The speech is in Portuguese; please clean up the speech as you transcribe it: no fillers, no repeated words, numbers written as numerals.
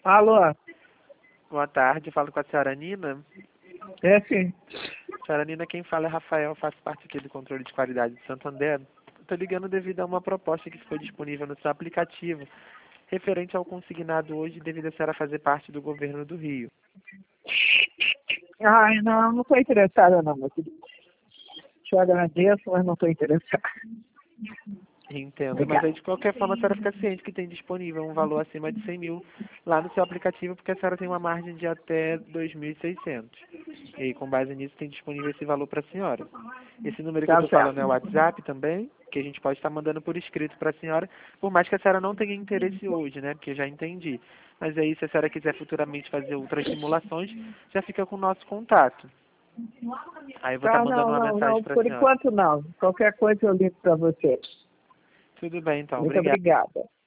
Alô? Boa tarde, falo com a senhora Nina. É sim. Senhora Nina, quem fala é Rafael, faço parte aqui do controle de qualidade de Santander. Estou ligando devido a uma proposta que ficou disponível no seu aplicativo, referente ao consignado hoje, devido a senhora fazer parte do governo do Rio. Ai, não estou interessada não, meu querido. Te agradeço, mas não estou interessada. Entendo, mas Obrigada. aí de qualquer forma a senhora fica ciente que tem disponível um valor acima de 100 mil lá no seu aplicativo, porque a senhora tem uma margem de até 2.600. E aí, com base nisso, tem disponível esse valor para a senhora. Esse número que eu Tá estou falando é o certo. WhatsApp também, que a gente pode estar mandando por escrito para a senhora, por mais que a senhora não tenha interesse hoje, né? Porque eu já entendi. Mas aí, se a senhora quiser futuramente fazer outras simulações, já fica com o nosso contato. Aí eu vou estar Tá, mandando uma mensagem não. para a Por senhora. enquanto não. Qualquer coisa eu ligo para você. Tudo bem, então. Muito Obrigado. obrigada.